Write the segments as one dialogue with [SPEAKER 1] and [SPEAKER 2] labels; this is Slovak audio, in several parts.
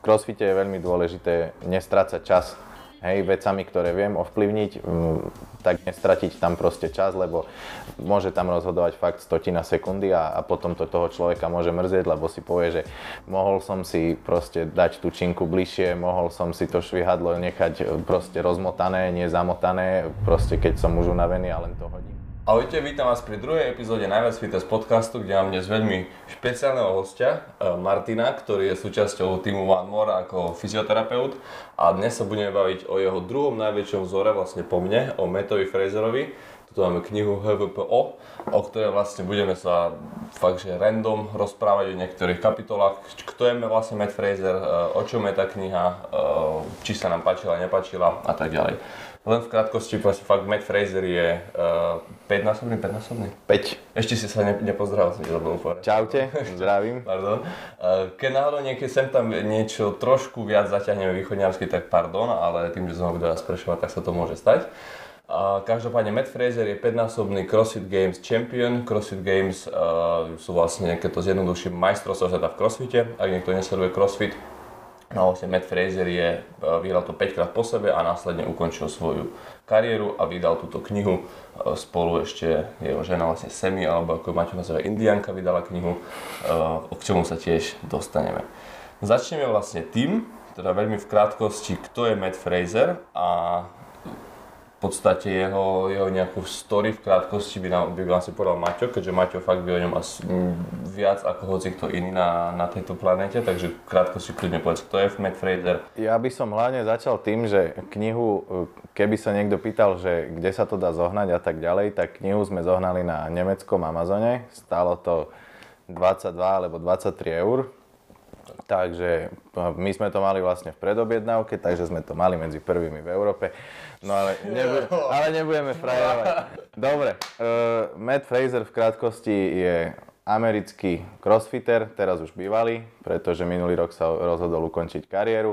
[SPEAKER 1] crossfite je veľmi dôležité nestrácať čas. Hej, vecami, ktoré viem ovplyvniť, tak nestratiť tam proste čas, lebo môže tam rozhodovať fakt stotina sekundy a potom to toho človeka môže mrzieť, lebo si povie, že mohol som si proste dať tú činku bližšie, mohol som si to švihadlo nechať proste rozmotané, nezamotané, proste keď som už unavený a len to hodím.
[SPEAKER 2] Ahojte, vítam vás pri druhej epizóde Najviac Fitness podcastu, kde mám dnes veľmi špeciálneho hostia, Martina, ktorý je súčasťou týmu One More ako fyzioterapeut. A dnes sa budeme baviť o jeho druhom najväčšom vzore, vlastne po mne, o Mattovi Fraserovi. Tu máme knihu HVPO, o ktorej vlastne budeme sa fakt, že random rozprávať o niektorých kapitolách. Kto je vlastne Matt Fraser, o čom je tá kniha, či sa nám páčila, nepáčila a tak ďalej. Len v krátkosti, fakt Matt Fraser je 5-násobný? 5. Ešte si sa nepozdravil, som ti zabudol povedať.
[SPEAKER 1] Čaute, zdravím.
[SPEAKER 2] Pardon. Keď náhodou niekedy sem tam niečo trošku viac zaťahneme východňarsky, tak pardon, ale tým, že som ho budel sprešovať, tak sa to môže stať. Každopádne Matt Fraser je 5-násobný CrossFit Games champion. CrossFit Games sú vlastne, keď to zjednoduším, majstrovstvá sveta v crossfite, ak niekto nesleduje crossfit. No vlastne Matt Fraser vyhral to 5 krát po sebe a následne ukončil svoju kariéru a vydal túto knihu. Spolu ešte jeho žena vlastne Semi, alebo ako Maťo nazýva Indianka, vydala knihu, k čomu sa tiež dostaneme. Začneme vlastne tým, teda veľmi v krátkosti, kto je Matt Fraser a v podstate jeho nejakú story v krátkosti by vám si povedal Maťo, keďže Maťo fakt vie o ňom asi viac ako hocikto iný na tejto planéte, takže v krátkosti kľudne povedz, kto je Matt Fraser.
[SPEAKER 1] Ja by som hlavne začal tým, že knihu, keby sa niekto pýtal, že kde sa to dá zohnať a tak ďalej, tak knihu sme zohnali na nemeckom Amazone, stálo to 22 alebo 23 eur. Takže my sme to mali vlastne v predobjednávke, takže sme to mali medzi prvými v Európe. No ale nebudeme frajerovať. Dobre, Matt Fraser v krátkosti je americký crossfitter, teraz už bývalý, pretože minulý rok sa rozhodol ukončiť kariéru.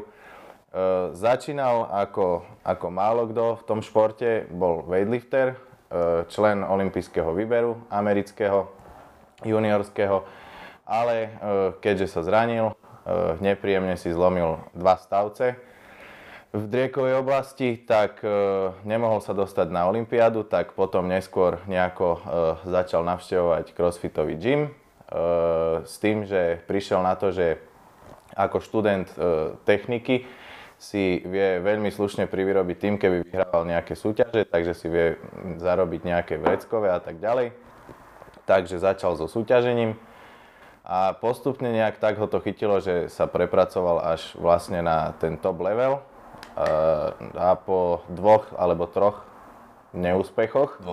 [SPEAKER 1] Začínal ako málo kto v tom športe, bol weightlifter, člen olympijského výberu amerického, juniorského, ale keďže sa zranil, nepríjemne si zlomil 2 stavce v driekovej oblasti, tak nemohol sa dostať na olympiádu, tak potom neskôr nejako začal navštevovať crossfitový gym s tým, že prišiel na to, že ako študent techniky si vie veľmi slušne privyrobiť tým, keby vyhrával nejaké súťaže, takže si vie zarobiť nejaké vreckové a tak ďalej. Takže začal so súťažením. A postupne nejak tak ho to chytilo, že sa prepracoval až vlastne na ten top level a po 2 alebo 3 neúspechoch,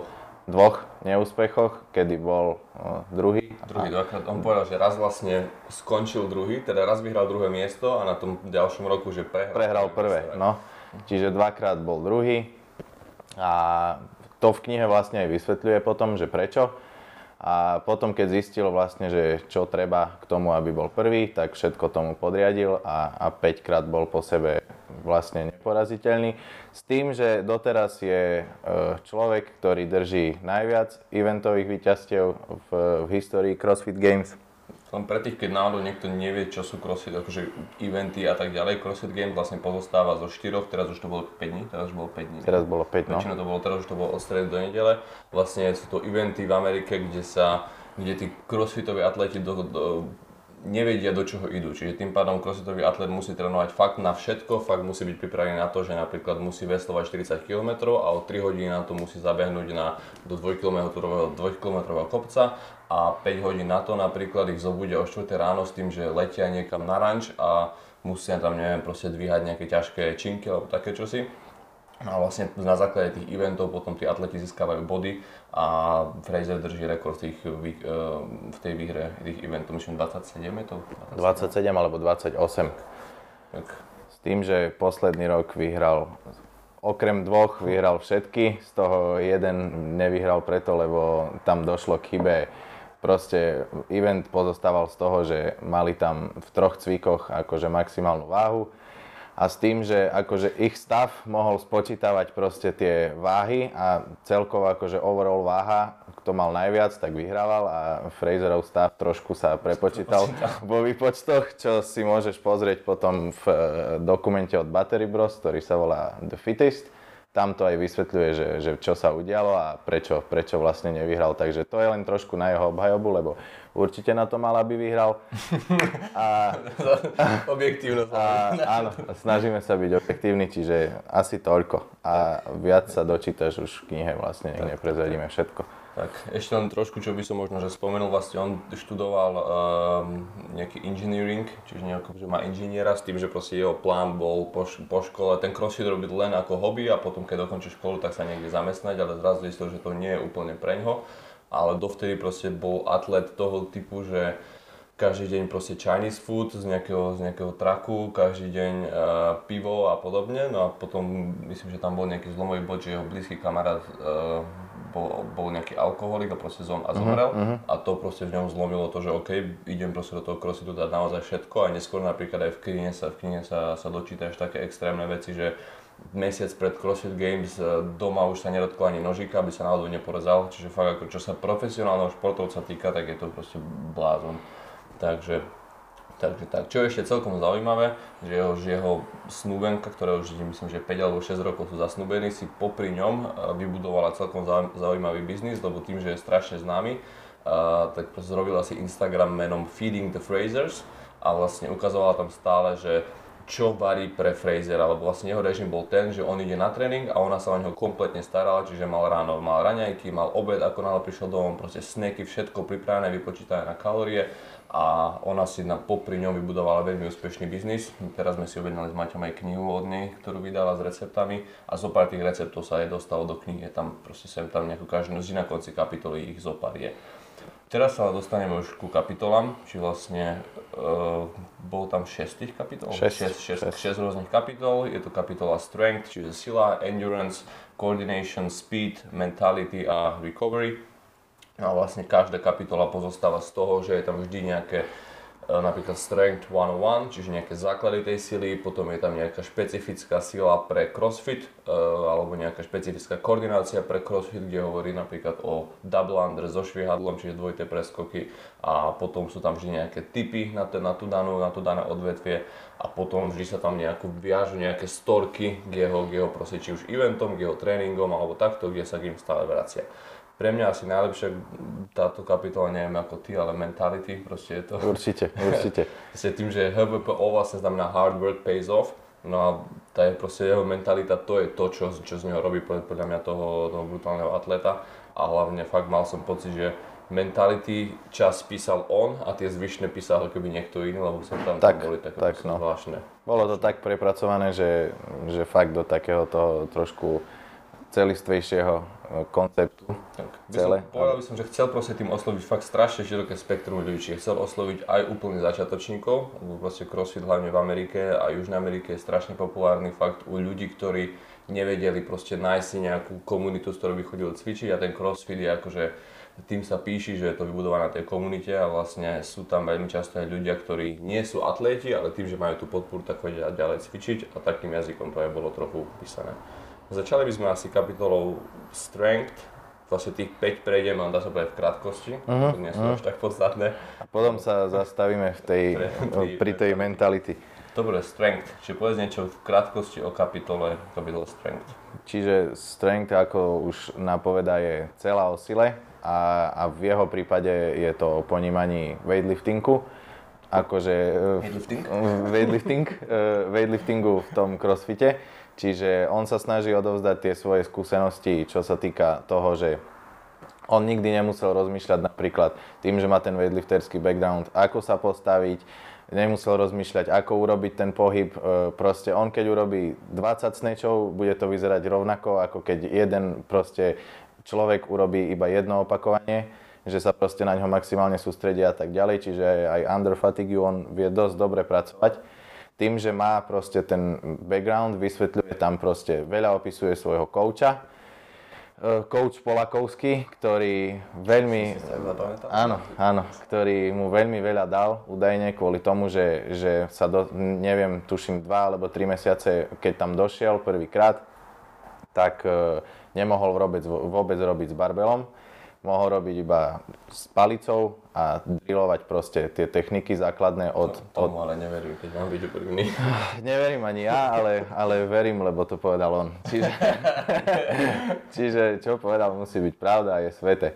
[SPEAKER 1] kedy bol druhý.
[SPEAKER 2] Dvakrát. On povedal, že raz vlastne skončil druhý, teda raz vyhral druhé miesto a na tom ďalšom roku, že
[SPEAKER 1] prehral prvé. No. Čiže 2-krát bol druhý a to v knihe vlastne aj vysvetľuje potom, že prečo. A potom, keď zistil vlastne, že čo treba k tomu, aby bol prvý, tak všetko tomu podriadil a 5-krát bol po sebe vlastne neporaziteľný. S tým, že doteraz je človek, ktorý drží najviac eventových víťazstiev v histórii CrossFit Games.
[SPEAKER 2] Len pre tých, keď náhodou niekto nevie, čo sú CrossFit, akože eventy a tak ďalej, CrossFit Games vlastne pozostáva zo 4, teraz už to bolo 5 dní,
[SPEAKER 1] Teraz bolo 5, no.
[SPEAKER 2] Väčšinou to bolo, teraz už to bolo od stredy do nedele. Vlastne sú to eventy v Amerike, kde tí crossfitoví atleti nevedia, do čoho idú. Čiže tým pádom crossfitový atlet musí trénovať fakt na všetko, fakt musí byť pripravený na to, že napríklad musí veslovať 40 km a o 3 hodiny na to musí zabehnúť do 2-kilometrového kopca a 5 hodín na to napríklad ich zobudia o 4 ráno s tým, že letia niekam na ranč a musia tam, neviem, proste dvíhať nejaké ťažké činky alebo také čosi. A vlastne na základe tých eventov potom tí atleti získavajú body a Fraser drží rekord v tej výhre tých eventov, myslím 27 je to?
[SPEAKER 1] 27 alebo 28.
[SPEAKER 2] Tak.
[SPEAKER 1] S tým, že posledný rok vyhral, okrem 2 vyhral všetky, z toho jeden nevyhral preto, lebo tam došlo k chybe. Proste event pozostával z toho, že mali tam v 3 cvikoch akože maximálnu váhu. A s tým, že akože ich stav mohol spočítavať proste tie váhy a celkovo akože overall váha, kto mal najviac, tak vyhrával a Fraserov stav trošku sa prepočítal vo výpočtoch, čo si môžeš pozrieť potom v dokumente od Battery Bros, ktorý sa volá The Fittest. Tam to aj vysvetľuje, že čo sa udialo a prečo vlastne nevyhral. Takže to je len trošku na jeho obhajobu, lebo určite na to mal, aby vyhral.
[SPEAKER 2] Objektívnosť.
[SPEAKER 1] Áno, snažíme sa byť objektívni, čiže asi toľko. A viac sa dočítaš už v knihe, vlastne nech neprezradíme všetko.
[SPEAKER 2] Tak, ešte len trošku, čo by som možno že spomenul, vlastne on študoval nejaký engineering, čiže nejako, že má inžiniera s tým, že proste jeho plán bol po škole ten crossfit robiť len ako hobby a potom keď dokončí školu, tak sa niekde zamestnať, ale zrazu zistil, že to nie je úplne preňho, ale dovtedy proste bol atlet toho typu, že každý deň proste Chinese food z nejakého traku, každý deň pivo a podobne, no a potom myslím, že tam bol nejaký zlomový bod, že jeho blízky kamarát bol nejaký alkoholik a proste zomrel a to proste v ňom zlomilo to, že OK, idem proste do toho crossfitu dať naozaj všetko a neskôr napríklad aj v knihe sa dočítaš také extrémne veci, že mesiac pred CrossFit Games doma už sa nedotkla ani nožíka, aby sa náhodou neporezal, čiže fakt ako čo sa profesionálneho športovca týka, tak je to proste blázon. Takže tak. Čo je ešte celkom zaujímavé, že jeho snúbenka, ktorá už myslím, že 5 alebo 6 rokov sú zasnúbení, si popri ňom vybudovala celkom zaujímavý biznis, lebo tým, že je strašne známy, tak zrobila si Instagram menom Feeding the Frasers a vlastne ukazovala tam stále, že čo varí pre Frasera, lebo vlastne jeho režim bol ten, že on ide na tréning a ona sa o neho kompletne starala, čiže mal ráno, mal raňajky, mal obed, ako náhle prišiel domov, proste snacky, všetko pripravené, vypočítané na kalórie a ona si popri ňom vybudovala veľmi úspešný biznis. Teraz sme si objednali s Maťom aj knihu od nej, ktorú vydala s receptami a zopár tých receptov sa aj dostalo do knihy, tam proste sem tam nejakú každú na konci kapitoly ich zopár je. Teraz sa dostaneme už ku kapitolám, či vlastne bolo tam 6 kapitol? 6 rôznych kapitol, je to kapitola Strength, čiže sila, Endurance, Coordination, Speed, Mentality a Recovery. A vlastne každá kapitola pozostáva z toho, že je tam vždy nejaké napríklad Strength 101, čiže nejaké základy tej sily, potom je tam nejaká špecifická sila pre CrossFit alebo nejaká špecifická koordinácia pre CrossFit, kde hovorí napríklad o double under so švihadlom, čiže dvojité preskoky a potom sú tam vždy nejaké tipy na tú dané odvetvie a potom vždy sa tam viažu nejaké storky k jeho proste, či už eventom, k jeho tréningom alebo takto, kde sa k ním stále vracia. Pre mňa asi najlepšia táto kapitola, neviem ako ty, ale mentality, proste je to...
[SPEAKER 1] Určite.
[SPEAKER 2] Proste tým, že HVPO vlastne znamená hard work pays off, no a tá je proste jeho mentalita, to je to, čo z neho robí podľa mňa toho brutálneho atleta a hlavne fakt mal som pocit, že mentality čas písal on a tie zvyšné písal ako keby niekto iný, lebo som tam boli také zvláštne.
[SPEAKER 1] Bolo to tak prepracované, že fakt do takého toho trošku celistvejšieho konceptu.
[SPEAKER 2] Povedal by som, že chcel proste tým osloviť fakt strašne široké spektrum ľudí, čiže chcel osloviť aj úplne začiatočníkov, lebo proste CrossFit hlavne v Amerike a Južnej Amerike je strašne populárny fakt u ľudí, ktorí nevedeli proste nájsť si nejakú komunitu, s ktorou by chodili cvičiť a ten CrossFit je akože tým sa píši, že je to vybudované na tej komunite a vlastne sú tam veľmi často aj ľudia, ktorí nie sú atléti, ale tým, že majú tú podporu, tak chodia ďalej cvičiť a takým jazykom to aj bolo trochu písané. Začali by sme asi kapitolou Strength, vlastne tých 5 prejdeme, ale dá sa povedať v krátkosti, nie sú až tak podstatné.
[SPEAKER 1] A potom sa zastavíme pri tej mentality.
[SPEAKER 2] Dobre, Strength, čiže povedz niečo v krátkosti o kapitole Strength.
[SPEAKER 1] Čiže Strength, ako už napovedá, je celá o sile a v jeho prípade je to o ponímaní weightliftingu. Akože weightliftingu v tom crossfite. Čiže on sa snaží odovzdať tie svoje skúsenosti, čo sa týka toho, že on nikdy nemusel rozmýšľať napríklad tým, že má ten weightlifterský background, ako sa postaviť, nemusel rozmýšľať, ako urobiť ten pohyb. Proste on keď urobí 20 snatchov, bude to vyzerať rovnako, ako keď jeden proste človek urobí iba jedno opakovanie, že sa proste na ňo maximálne sústredí a tak ďalej. Čiže aj under fatigue on vie dosť dobre pracovať. Tým, že má proste ten background, vysvetľuje tam proste, veľa opisuje svojho kouča. Coach Polakovský, ktorý veľmi... Áno, ktorý mu veľmi veľa dal, údajne kvôli tomu, že sa neviem, tuším 2 alebo 3 mesiace, keď tam došiel prvýkrát, tak nemohol vôbec robiť s barbelom. mohol robiť iba s palicou a drillovať proste tie techniky základné od...
[SPEAKER 2] Tomu ale neverím, keď mám byť úprimný.
[SPEAKER 1] Neverím ani ja, ale verím, lebo to povedal on. Čiže čo povedal, musí byť pravda a je svete.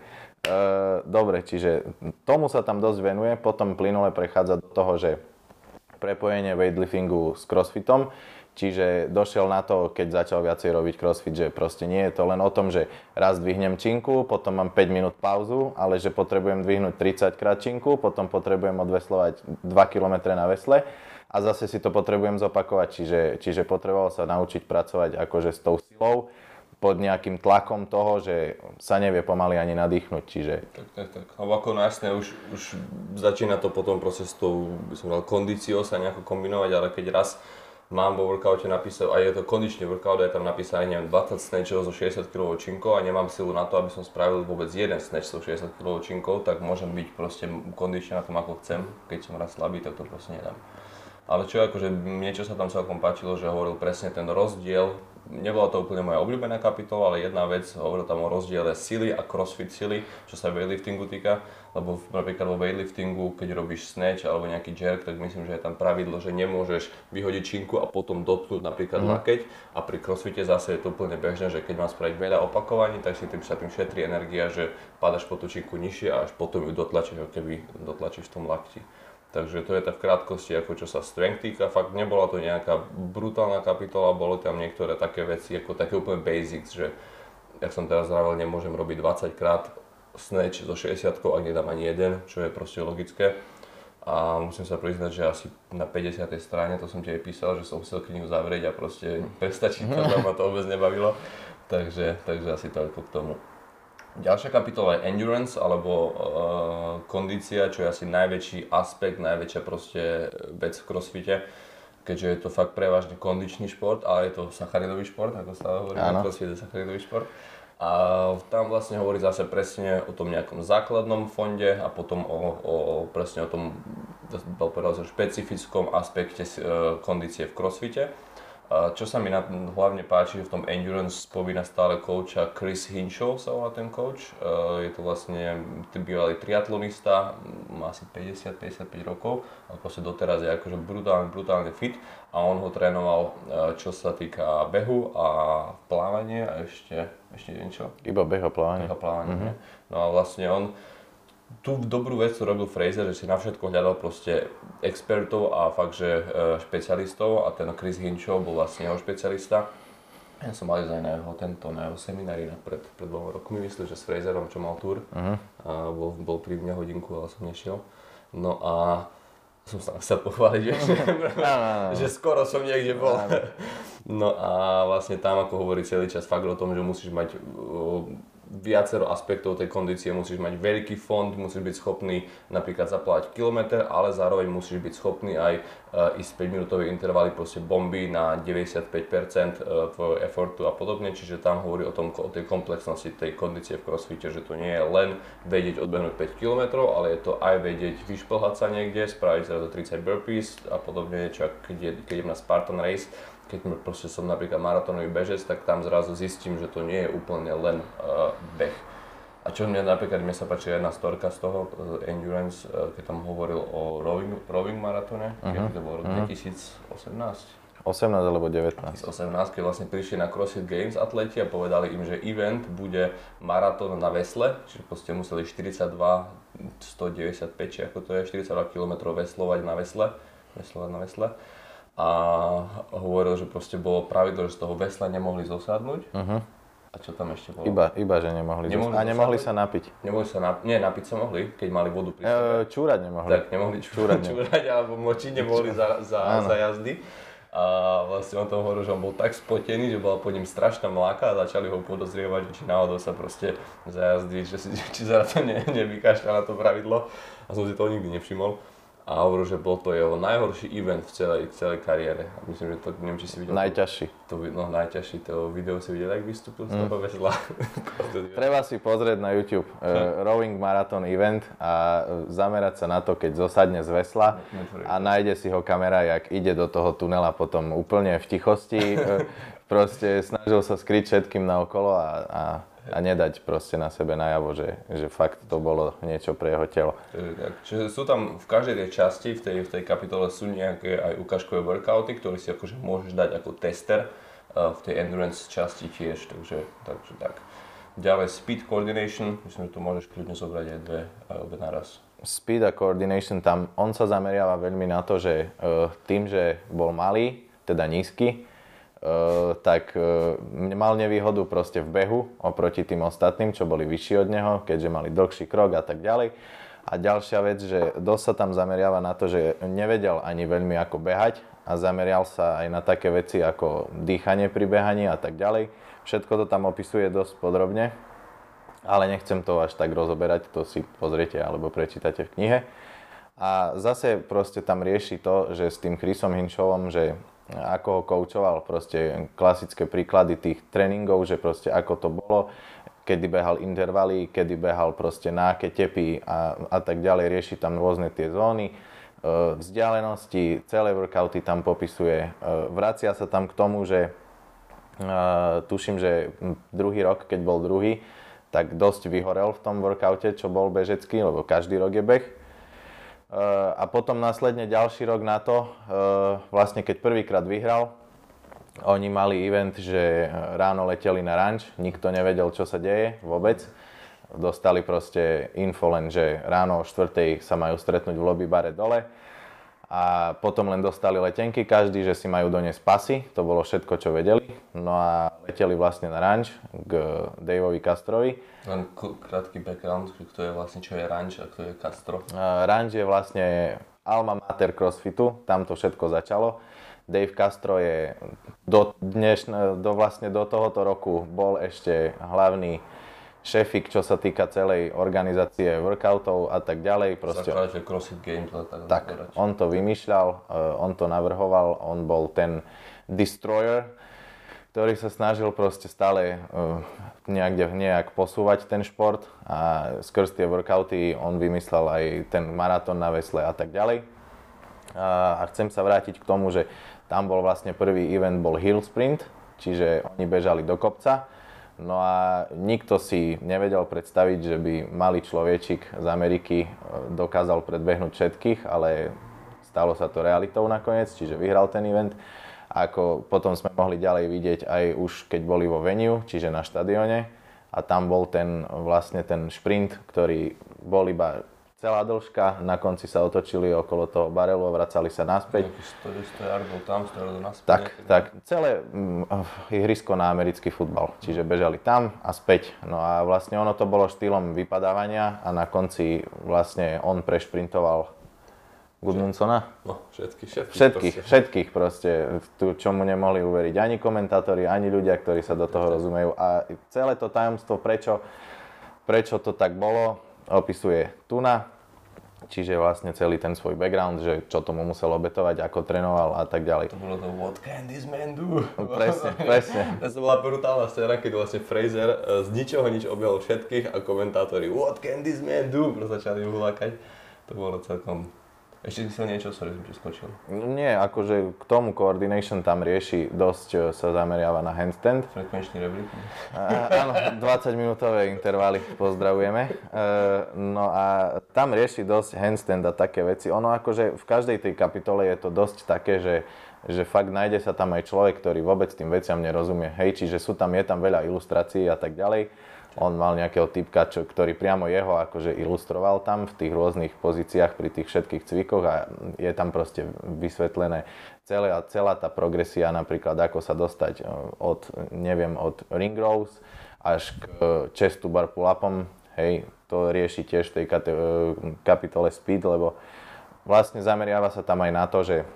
[SPEAKER 1] Dobre, čiže tomu sa tam dosť venuje, potom plynule prechádza do toho, že prepojenie weightliftingu s crossfitom. Čiže došiel na to, keď začal viacej robiť crossfit, že proste nie je to len o tom, že raz dvihnem činku, potom mám 5 minút pauzu, ale že potrebujem dvihnúť 30 krát činku, potom potrebujem odveslovať 2 km na vesle a zase si to potrebujem zopakovať. Čiže potreboval sa naučiť pracovať akože s tou silou pod nejakým tlakom toho, že sa nevie pomaly ani nadýchnuť. Čiže...
[SPEAKER 2] Tak. A ako jasné, už začína to potom proces s tou, by som dal, kondíciou sa nejako kombinovať, ale keď raz mám vo workoute napísal, a je to kondičný workout, je tam napísané, neviem, 20 snatchov so 60 kg činkou a nemám silu na to, aby som spravil vôbec jeden snatch so 60 kg činkou, tak môžem byť proste kondične na tom, ako chcem. Keď som raz slabý, tak to proste nedám. Ale čo akože niečo sa tam celkom páčilo, že hovoril presne ten rozdiel. Nebola to úplne moja obľúbená kapitola, ale jedna vec, hovoril tam o rozdiele sily a crossfit sily, čo sa weightliftingu týka. Lebo napríklad vo weightliftingu, keď robíš snatch alebo nejaký jerk, tak myslím, že je tam pravidlo, že nemôžeš vyhodiť činku a potom dotknúť napríklad lakeť. A pri crossfite zase je to úplne bežné, že keď mám spraviť veľa opakovaní, tak si sa tým šetrí energia, že padaš po tú činku nižšie a až potom ju dotlačíš, ako keby dotlačíš v tom lakti. Takže to je tak v krátkosti, ako čo sa strength týka. Fakt nebola to nejaká brutálna kapitola, bolo tam niektoré také veci, ako také úplne basics, že jak som teraz vravel, nemôžem robiť 20 krát snatch so 60, ak nedám ani jeden, čo je proste logické. A musím sa priznať, že asi na 50. strane, to som ti aj písal, že som chcel knihu zavrieť a proste prestať čítať, ma to vôbec nebavilo. Takže asi toľko k tomu. Ďalšia kapitola je endurance, alebo kondícia, čo je asi najväčší aspekt, najväčšia proste vec v crossfite, keďže je to fakt prevažne kondičný šport, ale je to sacharidový šport, ako sa hovorí, crossfit je sacharidový šport. A tam vlastne hovorí zase presne o tom nejakom základnom fonde a potom presne o tom, dal povedal, špecifickom aspekte kondície v crossfite. Čo sa mi hlavne páči, že v tom endurance spomína stále coacha Chris Hinshaw, sa volá ten coach. Je to vlastne bývalý triatlonista, má asi 50-55 rokov, ale proste doteraz je akože brutálne fit a on ho trénoval, čo sa týka behu a plávanie a ešte niečo.
[SPEAKER 1] Iba beh a plávanie.
[SPEAKER 2] No a vlastne on tú dobrú vec, čo robil Fraser, že si na všetko hľadal proste expertov a fakt, že špecialistov a ten Chris Hinshaw bol vlastne jeho špecialista. Ja som mal ísť aj na jeho seminári pred 2 rokmi, myslím, že s Fraserom, čo mal túr. A bol pri mne hodinku, ale som nešiel. No a som sa chcel pochváliť, že skoro som niekde bol. No a vlastne tam, ako hovorí celý čas, fakt o tom, že musíš mať viacero aspektov tej kondície, musíš mať veľký fond, musíš byť schopný napríklad zaplávať kilometr, ale zároveň musíš byť schopný aj ísť 5-minútové intervaly, proste bomby na 95% tvojho effortu a podobne, čiže tam hovorí o tej komplexnosti tej kondície v crossfite, že to nie je len vedieť odbehnúť 5 km, ale je to aj vedieť vyšplhať sa niekde, spraviť zrazu 30 burpees a podobne, čo keď idem na Spartan Race, keď proste som napríklad maratónový bežec, tak tam zrazu zistím, že to nie je úplne len beh. A čo mne sa páči jedna storka z toho, endurance, keď tam hovoril o rowing maratóne, keď to bolo rok 2018.
[SPEAKER 1] 18 alebo 19.
[SPEAKER 2] 2018, keď vlastne prišli na CrossFit Games atleti a povedali im, že event bude maratón na vesle, čiže proste museli 42, 195, či ako to je, 42 km veslovať na vesle. A hovoril, že proste bolo pravidlo, že z toho vesla nemohli zosadnúť. A čo tam ešte bolo?
[SPEAKER 1] Iba že nemohli nemohli sa napiť.
[SPEAKER 2] Nie, napiť sa mohli, keď mali vodu pri sebe.
[SPEAKER 1] Čúrať nemohli.
[SPEAKER 2] Tak nemohli čúrať alebo močiť nemohli za jazdy. A vlastne on tom hovoril, že on bol tak spotený, že bola po ním strašná mláka a začali ho podozrievať, či náhodou sa proste za jazdy, či sa na to nevykašľa na to pravidlo. A som si to nikdy nevšimol. A hovoril, že bol to jeho najhorší event v celej kariére. A myslím, že to, neviem, či si videl.
[SPEAKER 1] Najťažší.
[SPEAKER 2] Najťažší. To video si videl, jak vystúpil z toho vesla.
[SPEAKER 1] Treba si pozrieť na YouTube Rowing Marathon Event a zamerať sa na to, keď zosadne z vesla a nájde si ho kamera, jak ide do toho tunela potom úplne v tichosti. Proste snažil sa skryť všetkým naokolo a a nedať proste na sebe najavo, že fakt to bolo niečo pre jeho telo.
[SPEAKER 2] Čiže sú tam v každej tej časti, v tej kapitole sú nejaké aj ukážkové workouty, ktoré si akože môžeš dať ako tester v tej endurance časti tiež, takže tak. Ďalej speed coordination, myslím, že tu môžeš kľudne zobrať aj obe naraz.
[SPEAKER 1] Speed a coordination, tam on sa zameriava veľmi na to, že tým, že bol malý, teda nízky, tak mal nevýhodu proste v behu oproti tým ostatným, čo boli vyšší od neho, keďže mali dlhší krok a tak ďalej. A ďalšia vec, že dosť sa tam zameriava na to, že nevedel ani veľmi ako behať a zamerial sa aj na také veci ako dýchanie pri behaní a tak ďalej. Všetko to tam opisuje dosť podrobne, ale nechcem to až tak rozoberať, to si pozriete alebo prečítate v knihe. A zase proste tam rieši to, že s tým Chrisom Hinshavom, že ako ho koučoval, proste klasické príklady tých tréningov, že proste ako to bolo, kedy behal intervaly, kedy behal proste na aké tepy a tak ďalej, rieši tam rôzne tie zóny, vzdialenosti, celé workouty tam popisuje, vracia sa tam k tomu, že tuším, že druhý rok, keď bol druhý, tak dosť vyhorel v tom workoute, čo bol bežecký, lebo každý rok je beh. A potom následne ďalší rok na to, vlastne keď prvýkrát vyhral, oni mali event, že ráno leteli na ranč, nikto nevedel, čo sa deje vôbec. Dostali proste info len, že ráno o 4:00 sa majú stretnúť v lobby bare dole. A potom len dostali letenky každý, že si majú doniesť pasy, to bolo všetko, čo vedeli. No a leteli vlastne na ranč k Daveovi Castrovi.
[SPEAKER 2] Len krátky background, kto je vlastne, čo je ranč a kto je Castro?
[SPEAKER 1] Ranč je vlastne alma mater crossfitu, tam to všetko začalo. Dave Castro je vlastne do tohoto roku bol ešte hlavný šéfik, čo sa týka celej organizácie workoutov a tak ďalej.
[SPEAKER 2] Zakladateľ CrossFit Games.
[SPEAKER 1] Tak, on to vymýšľal, on to navrhoval, on bol ten destroyer, ktorý sa snažil proste stále nejak posúvať ten šport a skrz tie workouty on vymyslel aj ten maratón na vesle a tak ďalej. A chcem sa vrátiť k tomu, že tam bol vlastne prvý event, bol hill sprint, čiže oni bežali do kopca. No a nikto si nevedel predstaviť, že by malý človečik z Ameriky dokázal predbehnúť všetkých, ale stalo sa to realitou nakoniec, čiže vyhral ten event. A ako potom sme mohli ďalej vidieť aj už keď boli vo venue, čiže na štadióne. A tam bol vlastne ten šprint, ktorý bol iba celá dĺžka, na konci sa otočili okolo toho barelu a vracali sa naspäť.
[SPEAKER 2] 100 yardov tam, 100 yardov naspäť.
[SPEAKER 1] Tak, celé ihrisko na americký futbal, čiže bežali tam a späť. No a vlastne ono to bolo štýlom vypadávania a na konci vlastne on prešprintoval Gudmundsona?
[SPEAKER 2] No,
[SPEAKER 1] všetkých proste, čomu nemohli uveriť ani komentátori, ani ľudia, ktorí sa do toho rozumejú. A celé to tajomstvo, prečo to tak bolo, opisuje Tuna. Čiže vlastne celý ten svoj background, že čo tomu musel obetovať, ako trénoval a tak ďalej.
[SPEAKER 2] To bolo to What can this man do?
[SPEAKER 1] Presne.
[SPEAKER 2] To bola brutálna scéna, keď vlastne Fraser z ničoho nič objal všetkých a komentátori What can this man do? Proste začali uhulákať. To bolo celkom... Ešte si chcel niečo, sorry, som ti skočil.
[SPEAKER 1] Nie, akože k tomu coordination tam rieši, dosť sa zameriava na handstand.
[SPEAKER 2] Frekvenčný rebrík.
[SPEAKER 1] Áno, 20-minútové intervaly, pozdravujeme. No a tam rieši dosť handstand a také veci. Ono akože v každej tej kapitole je to dosť také, že fakt nájde sa tam aj človek, ktorý vôbec tým veciam nerozumie. Hej, čiže je tam veľa ilustrácií a tak ďalej. On mal nejakého typka, ktorý priamo jeho akože ilustroval tam v tých rôznych pozíciách pri tých všetkých cvikoch a je tam proste vysvetlené celá tá progresia, napríklad ako sa dostať od ring rows až k chest to bar pull-upom. Hej, to rieši tiež v tej kapitole speed, lebo vlastne zameriava sa tam aj na to, že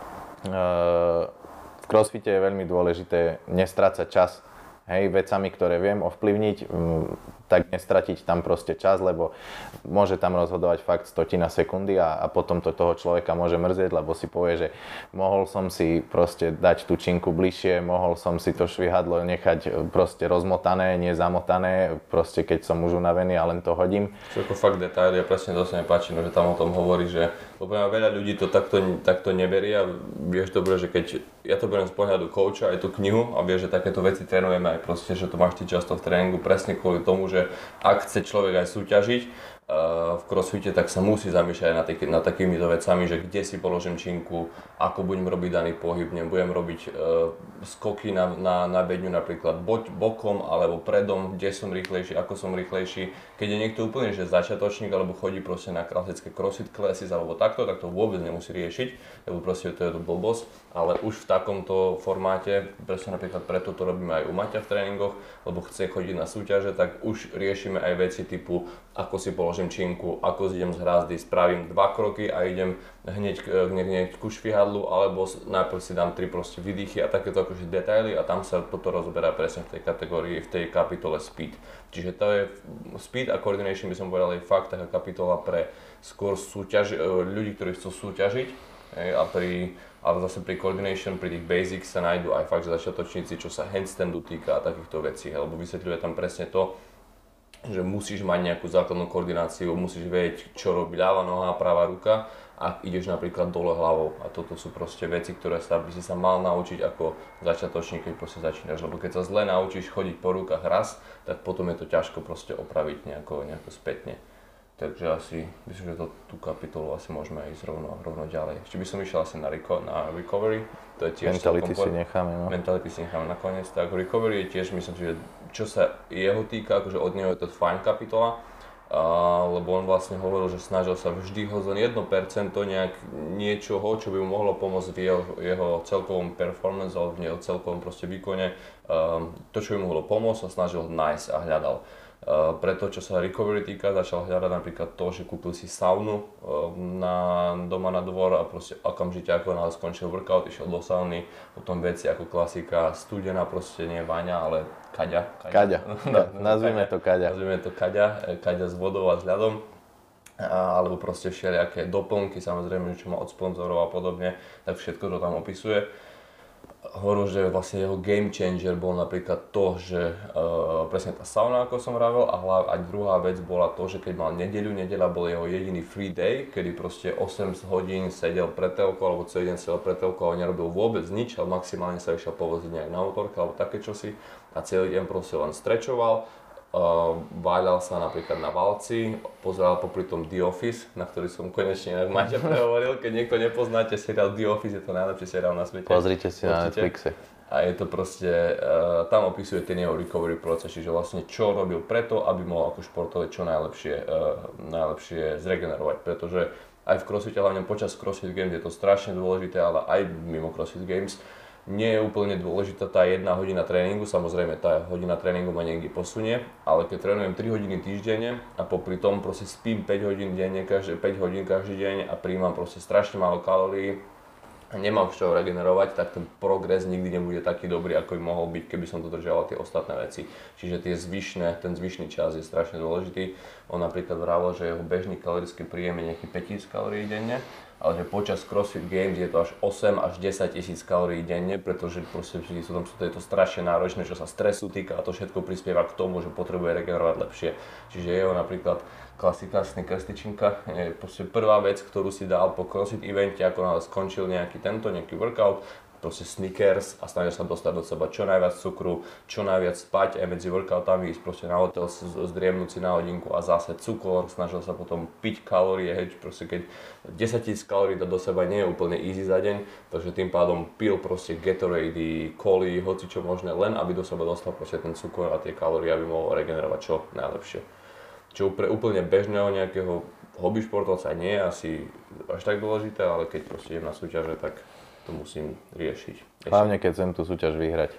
[SPEAKER 1] v crossfite je veľmi dôležité nestrácať čas. Hej, vecami, ktoré viem ovplyvniť, tak nestratiť tam proste čas, lebo môže tam rozhodovať fakt stotina sekundy a potom to toho človeka môže mrzieť, lebo si povie, že mohol som si proste dať tú činku bližšie, mohol som si to švihadlo nechať proste rozmotané, nezamotané, proste keď som už unavený a len to hodím.
[SPEAKER 2] Čo ako fakt detaily a presne to sa mi páči, že tam o tom hovorí, že veľa ľudí to takto neberie a vieš dobre, že keď ja to beriem z pohľadu coacha aj tú knihu a vieš, že takéto veci trénujeme aj proste, že to máš ty často v tréningu presne kvôli tomu, že ak chce človek aj súťažiť v crossfite, tak sa musí zamýšľať nad takýmito vecami, že kde si položím činku, ako budem robiť daný pohyb, budem robiť skoky na bedňu napríklad bokom alebo predom, kde som rýchlejší, ako som rýchlejší. Keď je niekto úplne že začiatočník alebo chodí proste na klasické crossfit classes alebo takto, tak to vôbec nemusí riešiť, lebo proste to je to blbosť, ale už v takomto formáte, presne napríklad preto to robíme aj u Maťa v tréningoch, lebo chce chodiť na súťaže, tak už riešime aj veci typu, ako si položím činku, ako idem z hrázdy, spravím 2 kroky a idem hneď ku švihadlu, alebo najprv si dám 3 proste vydýchy a takéto akože detaily a tam sa toto rozoberá presne v tej kategórii, v tej kapitole speed. Čiže to je speed a coordination by som povedal je fakt taká kapitola pre skôr ľudí, ktorí chcú súťažiť ale zase pri coordination, pri tých basics sa nájdú aj fakt začiatočníci, čo sa handstandu týka a takýchto vecí, lebo vysvetľuje tam presne to, že musíš mať nejakú základnú koordináciu, musíš vedieť, čo robí ľava noha, pravá ruka, ak ideš napríklad dole hlavou. A toto sú proste veci, ktoré by si sa mal naučiť ako začiatočník, keď proste začínaš. Lebo keď sa zle naučíš chodiť po rukách raz, tak potom je to ťažko proste opraviť nejako spätne. Takže asi, myslím, že tú kapitolu asi môžeme ísť rovno ďalej. Ešte by som išiel asi na recovery, to je tiež
[SPEAKER 1] Mentality si necháme, no.
[SPEAKER 2] Mentality si necháme nakoniec, tak recovery je tiež, myslím si, že čo sa jeho týka, akože od neho je to fajn kapitola, lebo on vlastne hovoril, že snažil sa vždy ho len 1% niečoho, čo by mu mohlo pomôcť v jeho celkovom performance alebo v jeho celkovom proste výkone, to, čo by mu mohlo pomôcť a snažil nájsť a hľadal. Preto, čo sa recovery týka, začal hľadať napríklad to, že kúpil si saunu doma na dvor a proste okamžite ako náhle skončil workout, išiel do sauny, potom veci ako klasika, studená proste nie vaňa, ale kaďa.
[SPEAKER 1] Nazvime to kaďa.
[SPEAKER 2] Kaďa s vodou a s ľadom. Alebo proste všelijaké doplnky, samozrejme, čo má od sponzorov a podobne, tak všetko to tam opisuje. Hovoril, že vlastne jeho game changer bol napríklad to, že presne tá sauna, ako som vravel, a druhá vec bola to, že keď mal nedeľa bol jeho jediný free day, kedy proste 8 hodín sedel pred telkou, alebo celý deň sedel pred telkou a nerobil vôbec nič, ale maximálne sa išiel povoziť nejak na motorke alebo také čosi a celý deň proste len strečoval. Váľal sa napríklad na valci, pozeral popri tom The Office, na ktorý som konečne inak Maťa prehovoril. Keď niekto nepoznáte seriál The Office, je to najlepší seriál na svete.
[SPEAKER 1] Pozrite si na Netflixe.
[SPEAKER 2] A je to proste, tam opisuje ten jeho recovery proces, čiže vlastne čo robil preto, aby mohol ako športovec čo najlepšie zregenerovať, pretože aj v CrossFite, hlavne počas CrossFit Games je to strašne dôležité, ale aj mimo CrossFit Games nie je úplne dôležitá tá 1 hodina tréningu, samozrejme tá hodina tréningu ma niekde posunie, ale keď trénujem 3 hodiny týždenne a popri tom proste spím 5 hodín denne, 5 hodín každý deň a príjmam proste strašne málo kalórií a nemám z čoho regenerovať, tak ten progres nikdy nebude taký dobrý, ako by mohol byť, keby som dodržiaval tie ostatné veci. Čiže ten zvyšný čas je strašne dôležitý. On napríklad vravel, že jeho bežný kalorický príjem je nejaký 5000 kalórií denne, ale že počas CrossFit Games je to až 8 až 10 tisíc kalórií denne, pretože proste je to strašne náročné, čo sa stresu týka a to všetko prispieva k tomu, že potrebuje regenerovať lepšie. Čiže jeho napríklad klasická krstičinka je proste prvá vec, ktorú si dal po CrossFit evente, ako náhle skončil nejaký workout, proste Snickers a snažil sa dostať do seba čo najviac cukru, čo najviac spať aj medzi workoutami, ísť proste na hotel, zdriemnúť si na hodinku a zase cukor, snažil sa potom piť kalórie, proste keď 10 000 kalórií do seba nie je úplne easy za deň, takže tým pádom pil proste Gatorade, coly, hoci čo možné, len aby do seba dostal proste ten cukor a tie kalórie, aby mohol regenerovať čo najlepšie. Čo pre úplne bežného nejakého hobby športovca nie je asi až tak dôležité, ale keď proste idem na súťaže, tak to musím riešiť.
[SPEAKER 1] Hlavne keď chcem tú súťaž vyhrať.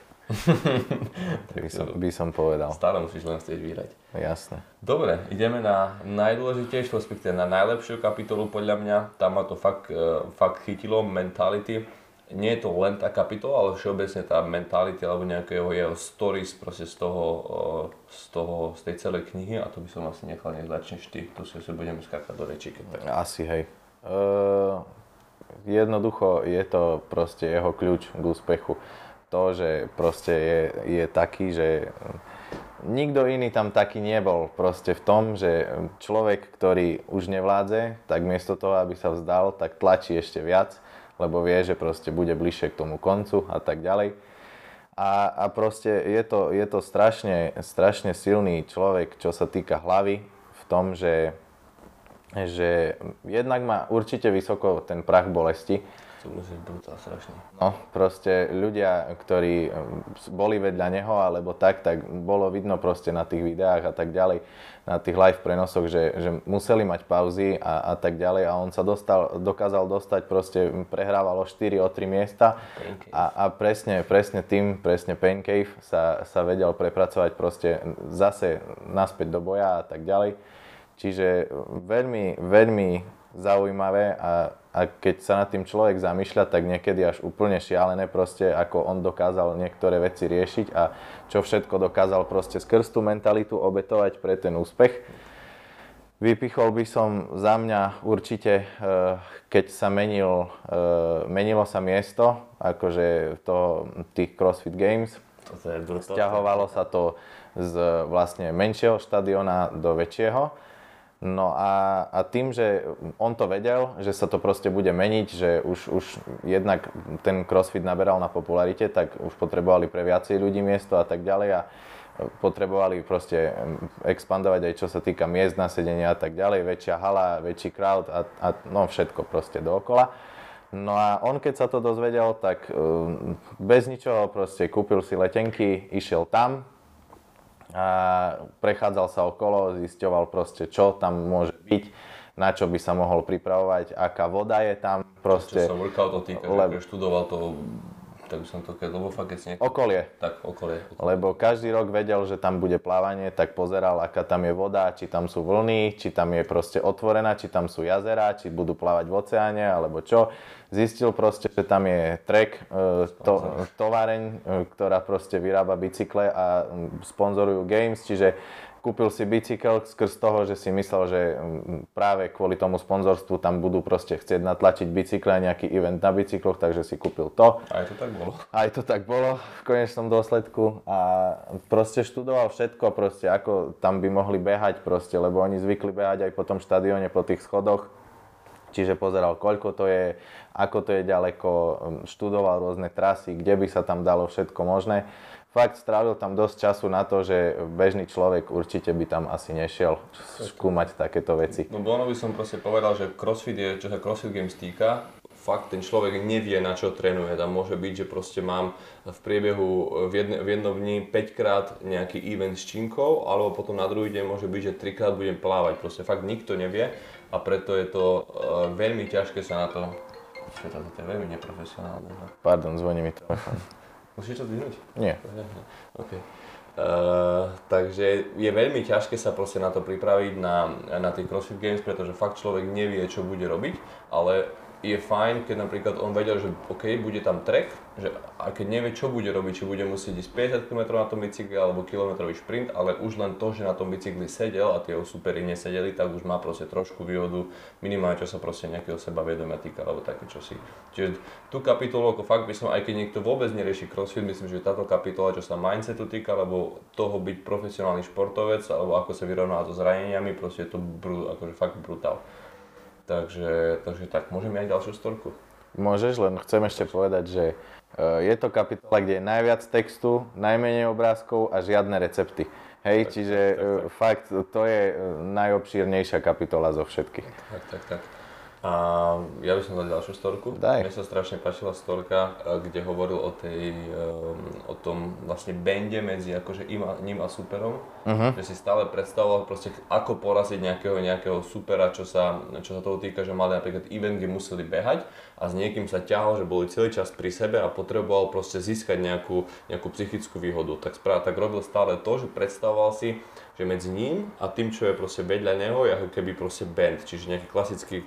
[SPEAKER 1] by som povedal.
[SPEAKER 2] Stále musíš len chcieť vyhrať.
[SPEAKER 1] Jasné.
[SPEAKER 2] Dobre, ideme na najdôležitejšiu, respektíve na najlepšiu kapitolu podľa mňa. Tam ma to fakt chytilo, mentality. nie je to len tá kapitola, ale všeobecne tá mentality alebo nejakého jeho stories proste z tej celej knihy a to by som asi nechal, nech začneš ty, tu si budeme skákať do rečí, keď tak.
[SPEAKER 1] Asi, hej. Jednoducho je to proste jeho kľúč k úspechu. To, že proste je taký, že nikto iný tam taký nebol proste v tom, že človek, ktorý už nevládze, tak miesto toho, aby sa vzdal, tak tlačí ešte viac, lebo vie, že proste bude bližšie k tomu koncu a tak ďalej. A proste je to strašne silný človek, čo sa týka hlavy, v tom, že jednak má určite vysoko ten prach bolesti.
[SPEAKER 2] To musí byť brutál strašný.
[SPEAKER 1] No, proste ľudia, ktorí boli vedľa neho, alebo tak bolo vidno proste na tých videách a tak ďalej, na tých live prenosoch, že museli mať pauzy a tak ďalej a on sa dokázal dostať, proste prehrával o 4, o 3 miesta a presne Pain Cave sa vedel prepracovať proste zase naspäť do boja a tak ďalej. Čiže veľmi zaujímavé a keď sa nad tým človek zamýšľa, tak niekedy až úplne šialené proste, ako on dokázal niektoré veci riešiť a čo všetko dokázal proste skrz tú mentalitu obetovať pre ten úspech. Vypichol by som za mňa určite, keď sa menilo sa miesto, akože tých CrossFit Games. Sťahovalo sa to z vlastne menšieho štadióna do väčšieho. No a tým, že on to vedel, že sa to proste bude meniť, že už jednak ten CrossFit naberal na popularite, tak už potrebovali pre viacej ľudí miesto a tak ďalej a potrebovali proste expandovať aj čo sa týka miest na sedenie a tak ďalej, väčšia hala, väčší crowd a no všetko proste dookola. No a on keď sa to dozvedel, tak bez ničoho proste kúpil si letenky, išiel tam, a prechádzal sa okolo, zisťoval proste, čo tam môže byť, na čo by sa mohol pripravovať, aká voda je tam proste.
[SPEAKER 2] Čo sa workout týka, že študoval to, tak by som to keď, lebo fakt keď si
[SPEAKER 1] Okolie.
[SPEAKER 2] Tak, okolie.
[SPEAKER 1] Lebo každý rok vedel, že tam bude plávanie, tak pozeral, aká tam je voda, či tam sú vlny, či tam je proste otvorená, či tam sú jazera, či budú plávať v oceáne, alebo čo. Zistil proste, že tam je Trek, továreň, ktorá proste vyrába bicykle a sponzorujú Games, čiže kúpil si bicykel skrz toho, že si myslel, že práve kvôli tomu sponzorstvu tam budú proste chcieť natlačiť bicykle, nejaký event na bicykloch, takže si kúpil to.
[SPEAKER 2] Aj to tak bolo.
[SPEAKER 1] Aj to tak bolo v konečnom dôsledku a proste študoval všetko, proste ako tam by mohli behať proste, lebo oni zvykli behať aj po tom štadióne, po tých schodoch. Čiže pozeral, koľko to je, ako to je ďaleko, študoval rôzne trasy, kde by sa tam dalo všetko možné. Fakt strávil tam dosť času na to, že bežný človek určite by tam asi nešiel skúmať takéto veci.
[SPEAKER 2] No Bono by som proste povedal, že CrossFit je, čo sa CrossFit Games týka, fakt ten človek nevie, na čo trénuje. Tam môže byť, že proste mám v priebehu v jednom dni 5 krát nejaký event s činkou, alebo potom na druhý deň môže byť, že 3 krát budem plávať. Proste fakt nikto nevie a preto je to veľmi ťažké sa na to... To je veľmi neprofesionálne.
[SPEAKER 1] Pardon, zvoní mi telefón.
[SPEAKER 2] Musíš to zdvihnúť?
[SPEAKER 1] Nie.
[SPEAKER 2] OK. Takže je veľmi ťažké sa proste na to pripraviť na tie CrossFit Games, pretože fakt človek nevie, čo bude robiť, ale je fajn, keď napríklad on vedel, že OK, bude tam trek, že a keď nevie, čo bude robiť, či bude musieť ísť 50 km na tom bicykli alebo kilometrový šprint, ale už len to, že na tom bicykli sedel a tie superi nesedeli, tak už má proste trošku výhodu, minimálne čo sa proste nejakého sebavedomia týka alebo také čosi. Čiže tú kapitolu, ako fakt by som, aj keď niekto vôbec nerieši CrossFit, myslím, že táto kapitola, čo sa mindsetu týka, alebo toho byť profesionálny športovec, alebo ako sa vyrovnávať so zraneniami, proste je to akože fakt brutál. Takže tak, môžeme aj ďalšiu storku?
[SPEAKER 1] Môžeš, len chcem ešte povedať, že je to kapitola, kde je najviac textu, najmenej obrázkov a žiadne recepty. Hej, čiže fakt to je najobšírnejšia kapitola zo všetkých.
[SPEAKER 2] Tak. A ja by som dal ďalšiu storku.
[SPEAKER 1] Daj.
[SPEAKER 2] Mne sa strašne páčila storka, kde hovoril o tom vlastne bande medzi akože ním a superom. Že si stále predstavoval proste ako poraziť nejakého supera, čo sa toho týka, že mali napríklad event, kde museli behať a s niekým sa ťahal, že boli celý čas pri sebe a potreboval proste získať nejakú psychickú výhodu. Tak robil stále to, že predstavoval si, že medzi ním a tým, čo je proste vedľa neho, je ako keby proste band, čiže nejaká klasická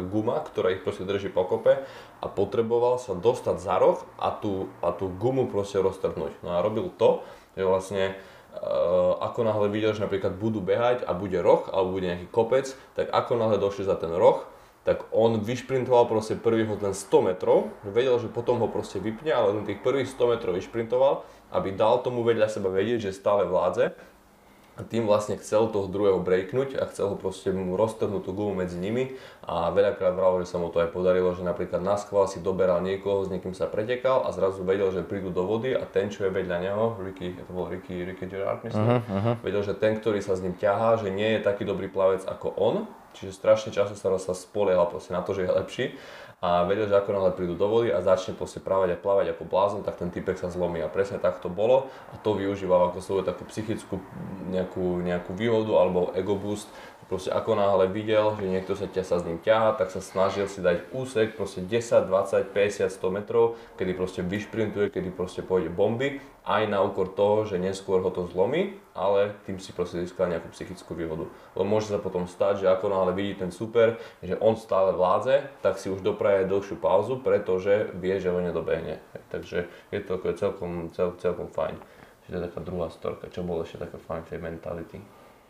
[SPEAKER 2] guma, ktorá ich proste drží pokope a potreboval sa dostať za roh a tú gumu proste roztrhnúť. No a robil to, že vlastne ako náhle videl, že napríklad budú behať a bude roh alebo bude nejaký kopec, tak ako náhle došli za ten roh, tak on vyšprintoval proste prvých len 100 metrov, vedel, že potom ho proste vypne, ale len tých prvých 100 metrov vyšprintoval, aby dal tomu vedľa seba vedieť, že stále vládze. A tým vlastne chcel toho druhého breaknúť a chcel ho proste mu roztrhnúť tú gumu medzi nimi a veľakrát vravel, že sa mu to aj podarilo, že napríklad na schvál si doberal niekoho, s niekým sa pretekal a zrazu vedel, že prídu do vody a ten, čo je vedľa neho, Ricky Gerard myslím, vedel, že ten, ktorý sa s ním ťahá, že nie je taký dobrý plavec ako on, čiže strašne často sa spoliehal proste na to, že je lepší a vedel, že ako náhle prídu do vody a začne proste plávať ako blázon, tak ten typek sa zlomí a presne tak to bolo a to využíval ako svoju takú psychickú nejakú výhodu alebo ego boost. Proste ako náhle videl, že niekto sa s ním ťahá, tak sa snažil si dať úsek proste 10, 20, 50, 100 metrov, kedy proste vyšprintuje, kedy proste pôjde bomby, aj na úkor toho, že neskôr ho to zlomí, ale tým si proste získal nejakú psychickú výhodu. Lebo môže sa potom stať, že ako náhle vidí ten super, že on stále vládze, tak si už dopraje dlhšiu pauzu, pretože vie, že ho nedobehne. Takže je to celkom fajn. Čiže to je taká druhá storka, čo bolo ešte také fajn v tej mentality.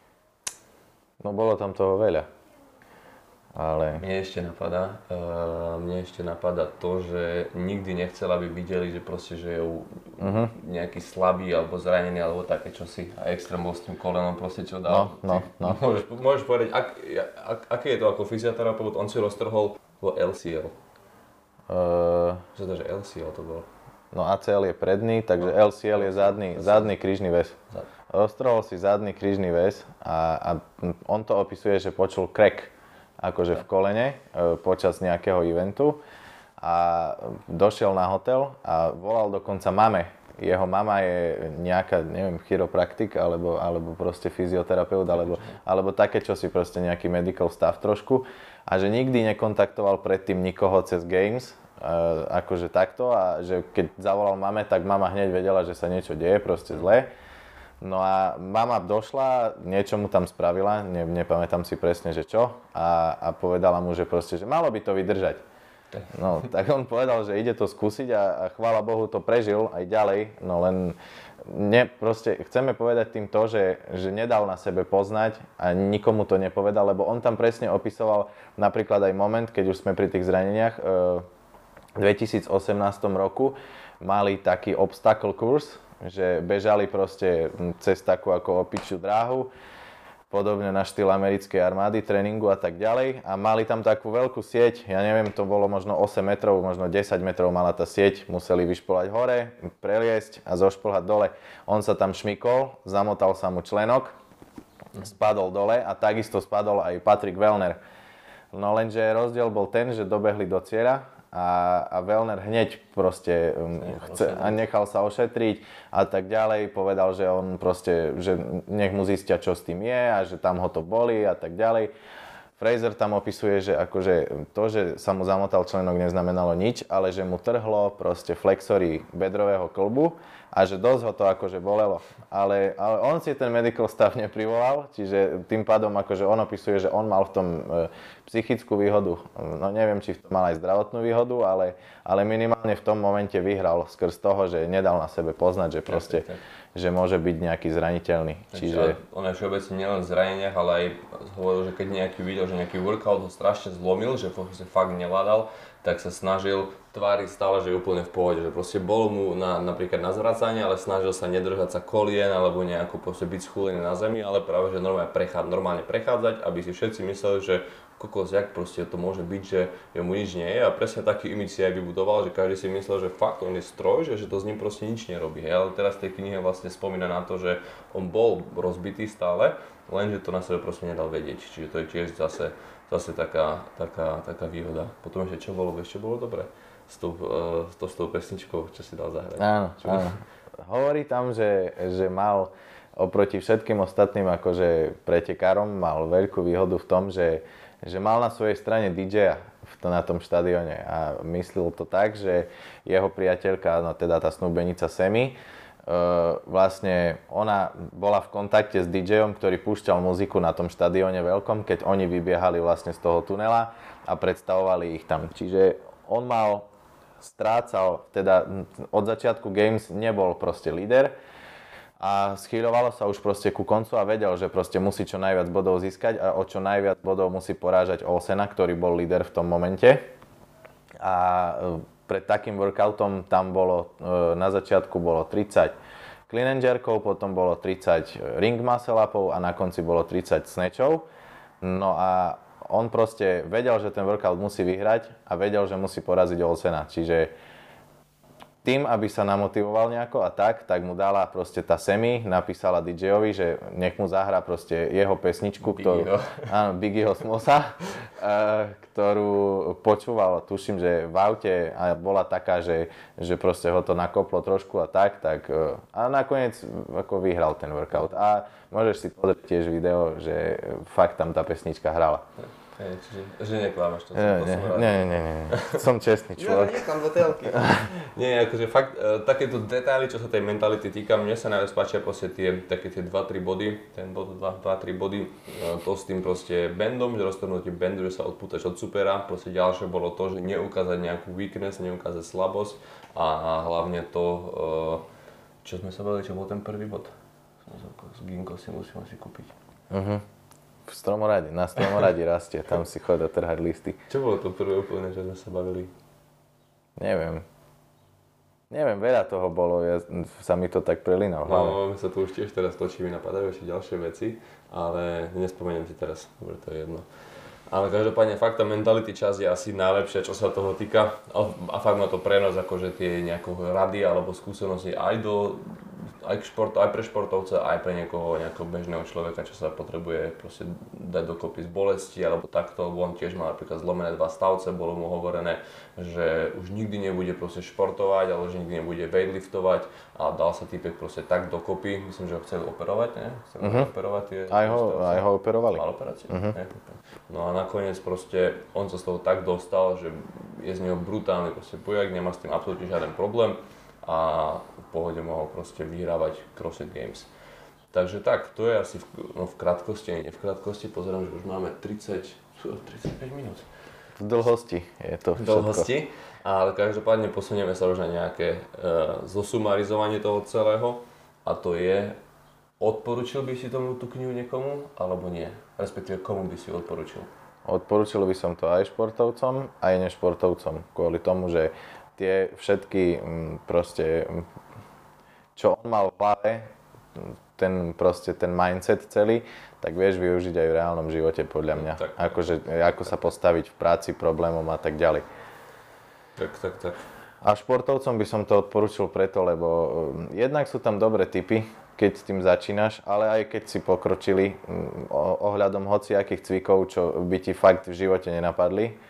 [SPEAKER 1] No bolo tam toho veľa, ale...
[SPEAKER 2] Mne ešte napadá to, že nikdy nechcel, aby videli, že proste, že je nejaký slabý alebo zranený alebo také čosi a extrém bol s tým kolenom proste čo dal.
[SPEAKER 1] No.
[SPEAKER 2] Môžeš povedať, aké je to ako fyzioterapeut, on si roztrhol LCL. Že to, že LCL to bolo.
[SPEAKER 1] No ACL je predný, takže LCL je zadný krížny väz. Roztrhol si zadný krížny väz a on to opisuje, že počul crack akože v kolene počas nejakého eventu a došiel na hotel a volal dokonca mame. Jeho mama je nejaká, neviem, chiropraktik alebo proste fyzioterapeut alebo také čosi, proste nejaký medical staff trošku a že nikdy nekontaktoval predtým nikoho cez Games, akože takto a že keď zavolal mame, tak mama hneď vedela, že sa niečo deje, proste zle. No a mama došla, niečo mu tam spravila, nepamätám si presne, že čo, a povedala mu, že proste, že malo by to vydržať. No, tak on povedal, že ide to skúsiť a chvála Bohu to prežil aj ďalej, no len proste chceme povedať tým to, že nedal na sebe poznať a nikomu to nepovedal, lebo on tam presne opisoval napríklad aj moment, keď už sme pri tých zraneniach, v 2018 roku mali taký obstacle course, že bežali proste cez takú ako opičiu dráhu, podobne na štýl americkej armády, tréningu a tak ďalej. A mali tam takú veľkú sieť, ja neviem, to bolo možno 8 metrov, možno 10 metrov mala tá sieť, museli vyšplhať hore, preliesť a zošplhať dole. On sa tam šmykol, zamotal sa mu členok, spadol dole a takisto spadol aj Patrick Vellner. No lenže rozdiel bol ten, že dobehli do cieľa, a Vellner hneď proste nechal sa ošetriť a tak ďalej, povedal, že on proste, že nech mu zistia, čo s tým je a že tam ho to boli a tak ďalej. Fraser tam opisuje, že akože to, že sa mu zamotal členok, neznamenalo nič, ale že mu trhlo proste flexory bedrového klbu a že dosť ho to akože bolelo. Ale on si ten medical staff neprivolal, čiže tým pádom akože on opisuje, že on mal v tom psychickú výhodu. No neviem, či v tom mal aj zdravotnú výhodu, ale minimálne v tom momente vyhral skrz toho, že nedal na sebe poznať, že proste že môže byť nejaký zraniteľný.
[SPEAKER 2] Čiže on je všeobecne nielen v zraneniach, ale aj hovoril, že keď nejaký videl, že nejaký workout ho strašne zlomil, že fakt nevládal, tak sa snažil tváriť stále, že je úplne v pohode, že proste bolo mu napríklad na zvracanie, ale snažil sa nedržať sa kolien alebo nejako proste byť schúlený na zemi, ale práve že normálne prechádzať, aby si všetci mysleli, že kokos, jak proste to môže byť, že mu nič nie je a presne taký image si aj vybudoval, že každý si myslel, že fakt on je stroj, že to s ním proste nič nerobí. Ale teraz v tej knihe vlastne spomína na to, že on bol rozbitý stále, lenže to na sebe proste nedal vedieť. Čiže to je tiež zase taká výhoda. Potom ešte čo bolo dobre s tou pesničkou, čo si dal zahrať.
[SPEAKER 1] Áno. Hovorí tam, že mal oproti všetkým ostatným akože pretekárom mal veľkú výhodu v tom, že mal na svojej strane DJ-a na tom štadióne a myslel to tak, že jeho priateľka, no teda tá snúbenica Semi, vlastne ona bola v kontakte s DJom, ktorý púšťal muziku na tom štadióne veľkom, keď oni vybiehali vlastne z toho tunela a predstavovali ich tam. Čiže on strácal, teda od začiatku Games nebol proste líder a schýľovalo sa už proste ku koncu a vedel, že proste musí čo najviac bodov získať a o čo najviac bodov musí porážať Olsena, ktorý bol líder v tom momente. A pred takým workoutom tam bolo, na začiatku bolo 30 clean and jerkov, potom bolo 30 ring muscle upov a na konci bolo 30 snatchov. No a on proste vedel, že ten workout musí vyhrať a vedel, že musí poraziť Olsena. Čiže tým, aby sa namotivoval nejako a tak mu dala proste tá Semi, napísala DJ-ovi, že nech mu zahrá proste jeho pesničku, Biggieho Smosa, ktorú počúval, tuším, že v aute a bola taká, že proste ho to nakoplo trošku a tak a nakoniec ako vyhral ten workout. A môžeš si pozrieť tiež video, že fakt tam tá pesnička hrala.
[SPEAKER 2] Čiže že neklámaš to.
[SPEAKER 1] Nie. Som čestný človek.
[SPEAKER 2] Nechám do telky. Nie, akože fakt, takéto detaily, čo sa tej mentality týka, mne sa najviac páčia proste také tie 2-3 body, ten bod 2-3 body, to s tým proste bandom, že roztrhnutím bandu, že sa odpútaš od supera, proste ďalšie bolo to, že neukázať nejakú weakness, neukázať slabosť a hlavne to, čo sme sa bavili, čo bol ten prvý bod. Z Ginko si musím asi kúpiť.
[SPEAKER 1] V stromorade, na stromorade rastie, tam si chod dotrhať listy.
[SPEAKER 2] Čo bolo to prvé úplne, čo sme sa bavili?
[SPEAKER 1] Neviem, veľa toho bolo, sa mi to tak prelína v hlave.
[SPEAKER 2] No, my sa tu už tiež teraz točí, mi napadajú ešte ďalšie veci, ale nespomeniem si teraz, dobre, to je jedno. Ale každopádne fakt tá mentality časť je asi najlepšia, čo sa toho týka a fakt má to prenos akože tie nejaké rady alebo skúsenosti aj pre športovca, aj pre nejakého bežného človeka, čo sa potrebuje proste dať dokopy z bolesti alebo takto, lebo on tiež mal napríklad zlomené 2 stavce, bolo mu hovorené, že už nikdy nebude proste športovať alebo že nikdy nebude weightliftovať a dal sa týpek proste tak dokopy, myslím, že ho chceli operovať, ne? Operovať tie
[SPEAKER 1] aj ho operovali.
[SPEAKER 2] Mal operáciu? No a nakoniec proste on sa z toho tak dostal, že je z neho brutálny proste bojak, nemá s tým absolútne žiaden problém a v pohode mohol proste vyhrávať CrossFit Games. Takže tak, to je asi v krátkosti, pozerám, že už máme 35 minút.
[SPEAKER 1] V dlhosti je to všetko.
[SPEAKER 2] V dlhosti, ale každopádne posunieme sa už na nejaké zosumarizovanie toho celého a to je, odporučil by si tú knihu niekomu, alebo nie? Respektíve komu by si odporučil?
[SPEAKER 1] Odporučil by som to aj športovcom, aj nešportovcom, kvôli tomu, že tie všetky proste, čo on mal v hlave, ten mindset celý, tak vieš využiť aj v reálnom živote podľa mňa.
[SPEAKER 2] Tak.
[SPEAKER 1] Akože, ako sa postaviť v práci, problémom a tak ďalej.
[SPEAKER 2] Tak.
[SPEAKER 1] A športovcom by som to odporučil preto, lebo jednak sú tam dobré tipy, keď s tým začínaš, ale aj keď si pokročili ohľadom hociakých cvikov, čo by ti fakt v živote nenapadli.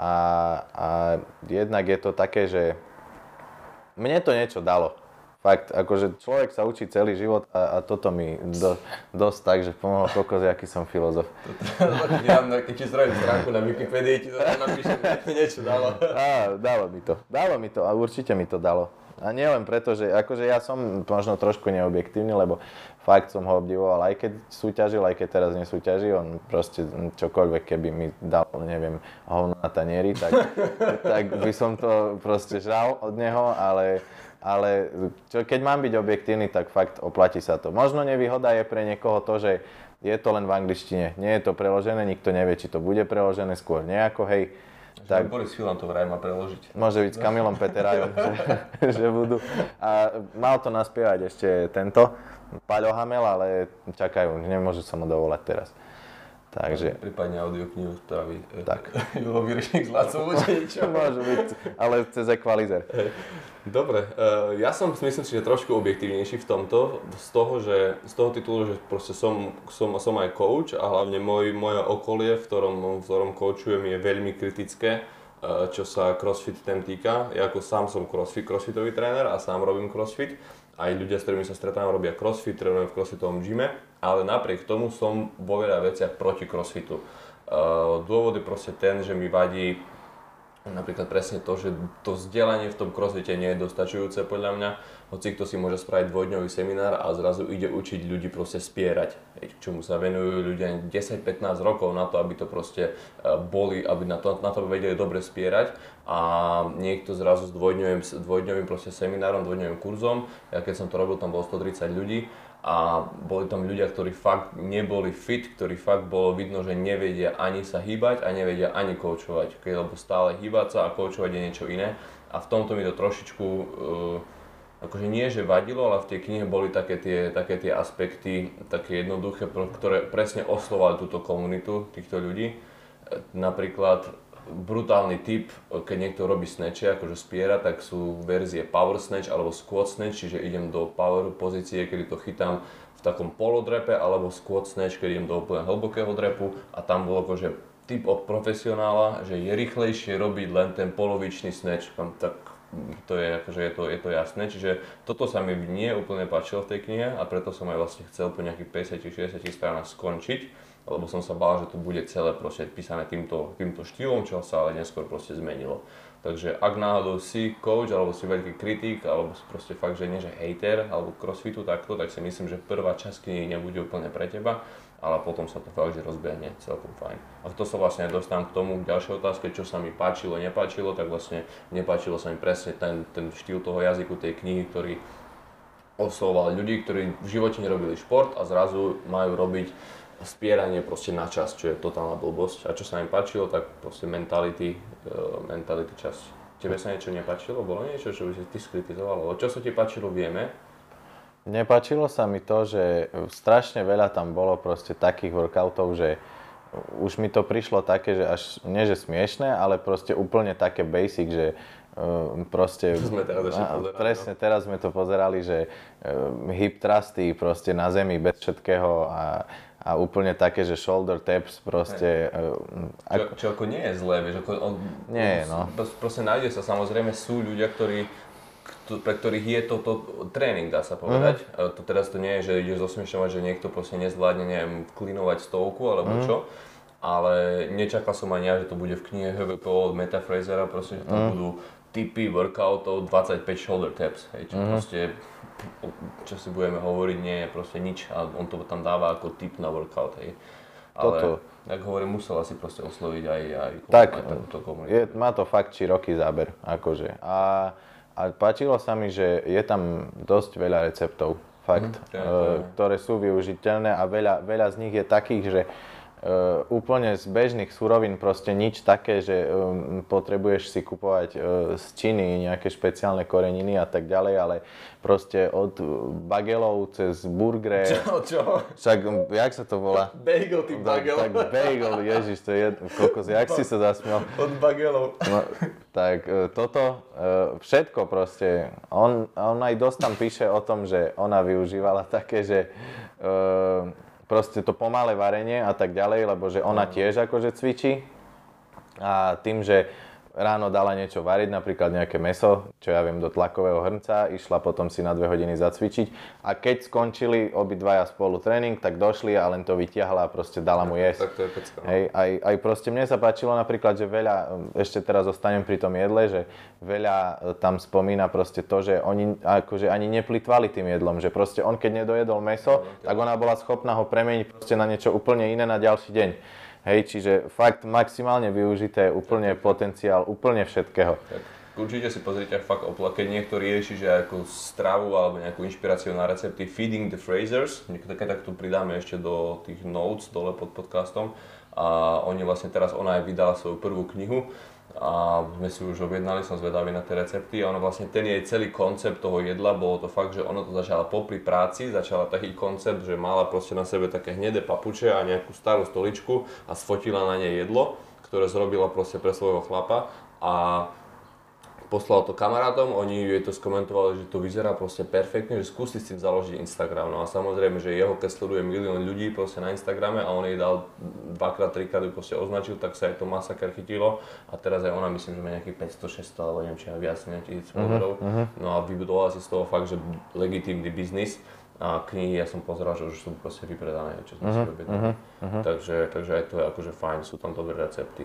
[SPEAKER 1] A jednak je to také, že mne to niečo dalo. Fakt, akože človek sa učí celý život a toto mi dosť tak, že pomohlo kokos, aký som filozof.
[SPEAKER 2] Keď ti zdrojím stránku na Wikipedii, ti to napíšem, niečo dalo.
[SPEAKER 1] Dalo mi to a určite mi to dalo. A nie len preto, že akože ja som možno trošku neobjektívny, lebo fakt som ho obdivoval, aj keď súťažil, aj keď teraz nesúťaží, on proste čokoľvek, keby mi dal, neviem, hovno na tanieri, tak by som to proste žral od neho, ale keď mám byť objektívny, tak fakt oplatí sa to. Možno nevýhoda je pre niekoho to, že je to len v angličtine, nie je to preložené, nikto nevie, či to bude preložené skôr nejako, hej.
[SPEAKER 2] Tak Boris Filan to vraj má preložiť.
[SPEAKER 1] Môže byť s Kamilom Peterajom, že budú. A mal to naspievať ešte tento Paľo Hamel, ale čakajú, nemôžu sa mu dovolať teraz. Takže...
[SPEAKER 2] Prípadne audioknihu spraví
[SPEAKER 1] tak.
[SPEAKER 2] Julo Vyrešník s Lacom Učeničom.
[SPEAKER 1] Môže byť, ale cez equalizer.
[SPEAKER 2] Dobre, ja som myslím si, že trošku objektívnejší v tomto, z toho titulu, že proste som aj coach a hlavne moje okolie, v ktorom coachujem, je veľmi kritické, čo sa CrossFit tém týka. Ja ako sám som crossfitový tréner a sám robím CrossFit. Aj ľudia, s ktorými sa stretávam, robia CrossFit, trénujem v CrossFitovom gyme, ale napriek tomu som vo veľa veciach proti CrossFitu. Dôvod je proste ten, že mi vadí napríklad presne to, že to vzdelanie v tom crossfite nie je dostačujúce podľa mňa. hoci kto si môže spraviť dvojdňový seminár a zrazu ide učiť ľudí proste spierať, k čomu sa venujú ľudia 10-15 rokov na to, aby to proste boli, aby na to vedeli dobre spierať a niekto zrazu s dvojdňovým proste seminárom, dvojdňovým kurzom, ja keď som to robil, tam bolo 130 ľudí a boli tam ľudia, ktorí fakt neboli fit, ktorí fakt bolo vidno, že nevedia ani sa hýbať a nevedia ani koučovať, lebo stále hýbať sa a koučovať je niečo iné a v tomto mi to trošičku akože nie, že vadilo, ale v tej knihe boli také tie aspekty, také jednoduché, ktoré presne oslovali túto komunitu týchto ľudí. Napríklad brutálny tip, keď niekto robí snatche, akože spiera, tak sú verzie power snatch alebo squat snatch, čiže idem do power pozície, kedy to chytám v takom polodrepe, alebo squat snatch, keď idem do úplne hlbokého drepu a tam bolo akože tip od profesionála, že je rýchlejšie robiť len ten polovičný snatch, tak to je akože je to jasné, čiže toto sa mi nie úplne páčilo v tej knihe a preto som aj vlastne chcel po nejakých 50-60 stranách skončiť, lebo som sa bál, že to bude celé proste písané týmto štýlom, čo sa ale neskôr proste zmenilo. Takže ak náhodou si coach, alebo si veľký kritik, alebo si proste fakt, že nie že hater, alebo crossfitu takto, tak si myslím, že prvá časť knihy nebude úplne pre teba, ale potom sa to fakt, že rozbehne celkom fajn. A to sa vlastne dostávam k tomu, k ďalšej otázke, čo sa mi páčilo, nepáčilo, tak vlastne nepáčilo sa mi presne ten štýl toho jazyku tej knihy, ktorý oslovoval ľudí, ktorí v živote nerobili šport a zrazu majú robiť spieranie proste na čas, čo je totálna blbosť. A čo sa mi páčilo, tak proste mentality časť. Tebe sa niečo nepáčilo? Bolo niečo, čo by si ty skritizoval? Čo sa ti páčilo, vieme?
[SPEAKER 1] Nepáčilo sa mi to, že strašne veľa tam bolo proste takých workoutov, že už mi to prišlo také, že až nie že smiešné, ale proste úplne také basic, že proste, presne teraz sme to pozerali, že hip thrusty proste na zemi bez všetkého a úplne také, že shoulder taps proste.
[SPEAKER 2] Čo ako nie je zlé, vieš,
[SPEAKER 1] nie, no.
[SPEAKER 2] Proste nájde sa, samozrejme sú ľudia, pre ktorých je toto tréning, dá sa povedať. Teraz to nie je, že ideš zosmiešňovať, že niekto proste nezvládne, neviem, klinovať stovku alebo čo. Ale nečakal som ani ja, že to bude v knihe HVP od Meta Frasera, proste, že tam budú typy workoutov 25 shoulder taps, hej, čo proste, čo si budeme hovoriť, nie je proste nič a on to tam dáva ako tip na workout, hej. Ale, tak hovorím, musel asi proste osloviť aj túto komunitu.
[SPEAKER 1] Má to fakt široký záber, akože. A páčilo sa mi, že je tam dosť veľa receptov, fakt, ktoré sú využiteľné a veľa z nich je takých, že úplne z bežných surovín proste nič také, že potrebuješ si kupovať z Číny nejaké špeciálne koreniny a tak ďalej, ale proste od bagelov cez burgere.
[SPEAKER 2] Čo?
[SPEAKER 1] Však, jak sa to volá?
[SPEAKER 2] Bagel, ty bagel.
[SPEAKER 1] Tak bagel, ježiš, to je kokos, jak si sa zasmial?
[SPEAKER 2] Od bagelov.
[SPEAKER 1] No, tak toto, všetko proste, on aj dosť tam píše o tom, že ona využívala také, že proste to pomalé varenie a tak ďalej, lebo že ona tiež akože cvičí a tým, že ráno dala niečo variť, napríklad nejaké mäso, čo ja viem, do tlakového hrnca, išla potom si na 2 hodiny zacvičiť a keď skončili obidvaja spolu tréning, tak došli a len to vytiahla a proste dala mu jesť.
[SPEAKER 2] Tak to je pecka.
[SPEAKER 1] Hej, aj proste mne sa páčilo napríklad, že veľa, ešte teraz zostanem pri tom jedle, že veľa tam spomína proste to, že oni akože ani neplitvali tým jedlom, že proste on keď nedojedol mäso, tak ona bola schopná ho premeniť proste na niečo úplne iné na ďalší deň. Hej, čiže fakt maximálne využité úplne potenciál úplne všetkého.
[SPEAKER 2] Tak, určite si pozrite fakt keď niekto rieši, že ako stravu alebo nejakú inšpiráciu na recepty Feeding the Frasers, tak tu pridáme ešte do tých notes dole pod podcastom a oni vlastne teraz, ona aj vydala svoju prvú knihu a sme si už objednali, som zvedavý na tie recepty a ono vlastne ten jej celý koncept toho jedla, bolo to fakt, že ono to začala popri práci, začala taký koncept, že mala proste na sebe také hnedé papuče a nejakú starú stoličku a sfotila na nej jedlo, ktoré zrobila proste pre svojho chlapa a poslal to kamarátom, oni jej to skomentovali, že to vyzerá proste perfektne, že skúsi si založiť Instagram. No a samozrejme, že jeho keď sleduje 1 000 000 ľudí proste na Instagrame a on jej dal 2-3 krát ju proste označil, tak sa aj to masaker chytilo a teraz aj ona myslím, že má nejakých 500, 600 alebo neviem či aj viac tisíc followerov. No a vybudovala si z toho fakt, že legitímny biznis. A knihy ja som pozeral, že už sú proste vypredané, čo sme si objednali. Takže aj to je akože fajn, sú tam dobré recepty.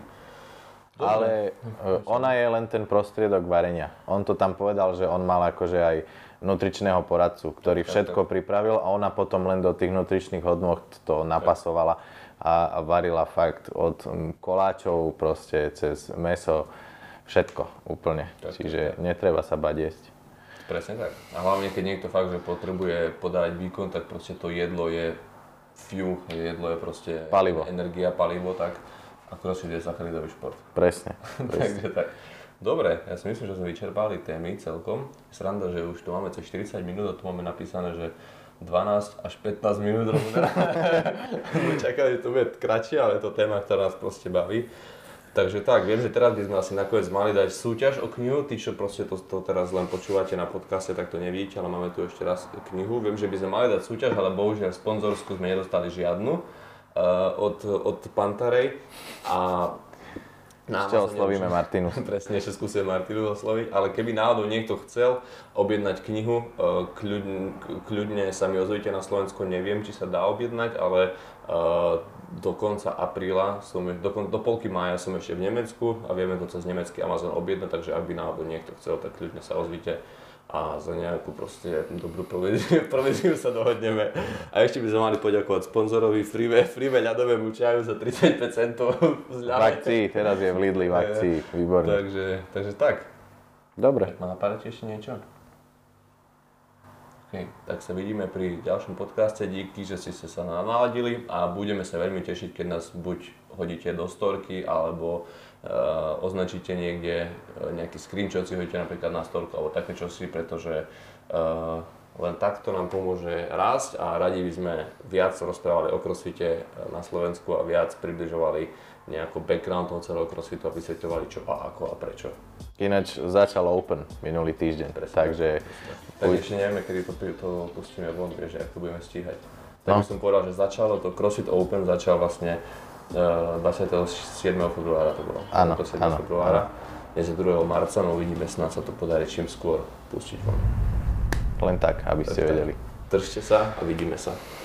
[SPEAKER 1] Ale ona je len ten prostriedok varenia. On to tam povedal, že on mal akože aj nutričného poradcu, ktorý všetko pripravil a ona potom len do tých nutričných hodnôt to napasovala a varila fakt od koláčov proste cez mäso, všetko úplne. Čiže netreba sa bať jesť.
[SPEAKER 2] Presne tak. A hlavne, keď niekto fakt, že potrebuje podať výkon, tak proste to jedlo je fuel, jedlo je proste
[SPEAKER 1] palivo.
[SPEAKER 2] Energia, palivo, tak a crossfit je sacharidový šport.
[SPEAKER 1] Presne.
[SPEAKER 2] Takže tak. Dobre, ja si myslím, že sme vyčerpali témy celkom. Sranda, že už tu máme cez 40 minút a tu máme napísané, že 12 až 15 minút rovná. Čakali, že to bude kratšie, ale je to téma, ktorá nás proste baví. Takže tak, viem, že teraz by sme asi nakoniec mali dať súťaž o knihu. Tí, čo proste to teraz len počúvate na podcaste, tak to nevidíte, ale máme tu ešte raz knihu. Viem, že by sme mali dať súťaž, ale bohužiaľ sponzorskú sme nedostali žiadnu od Pantarej. A
[SPEAKER 1] ešte oslovíme Martinu.
[SPEAKER 2] Presne, ešte skúsime Martinu osloviť, ale keby náhodou niekto chcel objednať knihu, kľudne sa mi ozvite na Slovensku, neviem, či sa dá objednať, ale do konca apríla, do polky mája som ešte v Nemecku a vieme to cez nemecký Amazon objednať, takže ak by náhodou niekto chcel, tak kľudne sa ozvite a za nejakú proste dobrú províziu sa dohodneme. A ešte by sme mali poďakovať sponzorovi Frive ľadovému čaju za 35 centov zľave.
[SPEAKER 1] V akcii, teraz je v Lidli v akcii, výborne.
[SPEAKER 2] Takže tak.
[SPEAKER 1] Dobre.
[SPEAKER 2] Má napadať ešte niečo? Okay, tak sa vidíme pri ďalšom podcaste, díky, že ste sa naladili a budeme sa veľmi tešiť, keď nás buď hodíte do storky, alebo označíte niekde nejaký screenshot, si hodíte napríklad na storku, alebo také čosi, pretože len takto nám pomôže rásť a radi by sme viac rozprávali o crossfite na Slovensku a viac približovali nejaký background toho celého crossfitu a vysvetľovali čo a ako a prečo.
[SPEAKER 1] Ináč začal Open minulý týždeň, takže...
[SPEAKER 2] Tak ešte nevieme, kedy to pustíme von, vieš, ak to budeme stíhať. Tak by som povedal, že začalo to CrossFit Open, začal vlastne 27. februára to bolo.
[SPEAKER 1] Áno,
[SPEAKER 2] 27. februára. Dnes je 2. marca, no uvidíme, snáď sa to podarí čím skôr pustiť von.
[SPEAKER 1] Len tak, aby ste vedeli.
[SPEAKER 2] Držte sa a vidíme sa.